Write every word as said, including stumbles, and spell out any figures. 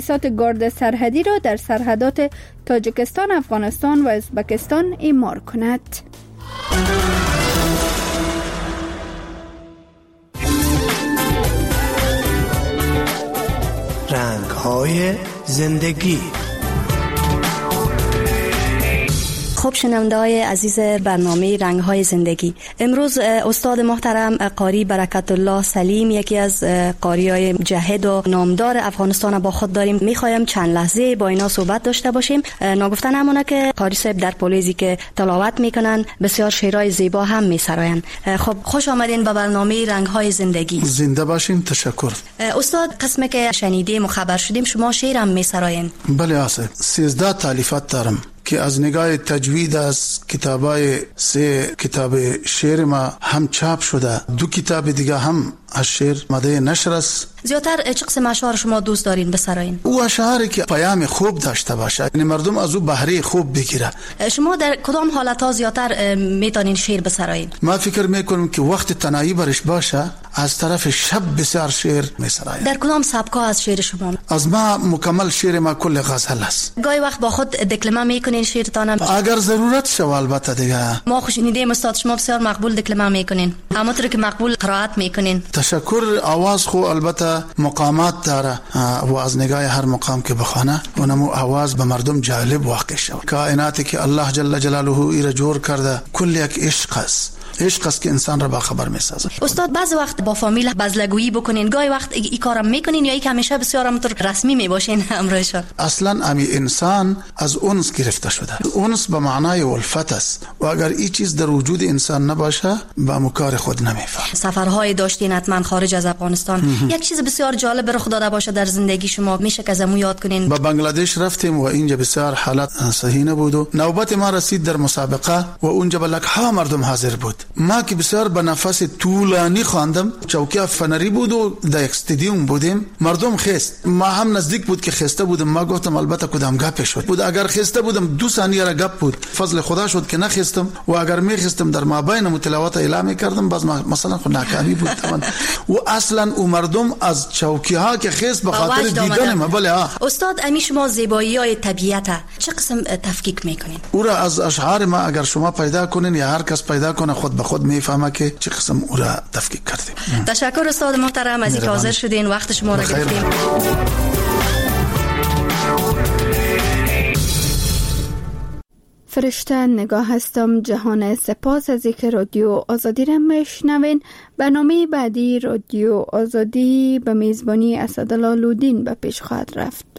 تاسیسات گارد سرحدی را در سرحدات تاجیکستان، افغانستان و ازبکستان اعمار کند. رنگ‌های زندگی. خب شنونده‌های عزیز برنامه رنگ‌های زندگی، امروز استاد محترم قاری برکت الله سلیم، یکی از قاری‌های جهد و نامدار افغانستان با خود داریم. می‌خوایم چند لحظه با اینا صحبت داشته باشیم. ناگفتن همونه که قاری صاحب در پولیزی که تلاوت میکنن بسیار شعرهای زیبا هم میسراین. خب خوش آمدین به برنامه رنگ‌های زندگی. زنده باشین. تشکر. استاد، قسمی که شنیدیم و خبر شدیم شما شعر هم میسراین. بله آسه، سیزده تالیفات دارم که از نگاه تجوید از کتابای سه کتاب شعر ما هم چاپ شده، دو کتاب دیگه هم از شعر ماده نشر است. زیادتر چه قسم اشعار شما دوست دارین بسراین؟ او اشعاری که پیام خوب داشته باشه، یعنی مردم از او بهره خوب بگیره. شما در کدام حالت‌ها زیادتر میتونین شعر بسراین؟ ما فکر میکنم که وقت تنهایی برش باشه از طرف شب بسیار شعر میسرایم. در کدام سبک‌ها از شعر شما؟ از ما مکمل شعر ما کل غزل است. گاهی وقت با خود دکلمه میکنین شعرتان؟ اگر ضرورت شود البته دیگه. ما خوش شنیدیم استاد شما بسیار مقبول دکلمه میکنین، همونطور که مقبول قرائت میکنین. تشکر. آواز خو البته مقامات داره و از نگاه هر مقام که بخونه اونمو آواز به مردم جالب واقع شود. کائناتی که الله جل جلاله ایره جور کرده کل یک عشق است. عشق است که انسان را با خبر میسازه. استاد، بعض وقت با فامیل بزلگویی بکنین، گاهی وقت ای کارم میکنین یا ای که همیشه بسیار همونطور رسمی میباشین همراهشان؟ اصلا امی انسان از اونس گرفته شده. اونس به معنای الفت است و اگر این چیز در وجود انسان نباشه با مکار خود نمیفهم. سفرهای داشتین حتما خارج از افغانستان. یک چیز بسیار جالب رخ داده باشه در زندگی شما، میشه که ازمون یاد کنین؟ به بنگلادش رفتیم و اینجا بسیار حالت صحیح نبود و نوبت ما رسید در مسابقه و اونجا بلک ها مردم حاضر بود. ما که بسیار به نفس طولانی خواندم، چوکیه فنری بود و در یک استادیوم بودیم، مردم خست، ما هم نزدیک بود که خسته بودم. ما گفتم البته کدام گپ شد بود، اگر خسته بودم دو ثانیه را گپ بود، فضل خدا شد که نخستم و اگر می خستم در مابین متلاوت اعلام کردم باز مثلا خود ناکامی بود تمام. و اصلا او مردم از چوکیه ها که خست به خاطر دیدن ما. بله ها. استاد، امی شما زیبایی‌های طبیعت چه قسم تفکیک میکنین؟ او را از اشعار ما اگر شما پیدا کنین یا هر کس پیدا کنه خود به خود میفهمه که چه قسم او را تفکیک کردیم. تشکر استاد محترم از اینکه حاضر شدین، وقت شما را گرفتیم. فرشته نگاه هستم. جهان سپاس از اینکه رادیو آزادی را میشنوین. برنامه بعدی رادیو آزادی به میزبانی اسدالله لودین به پیش خواهد رفت.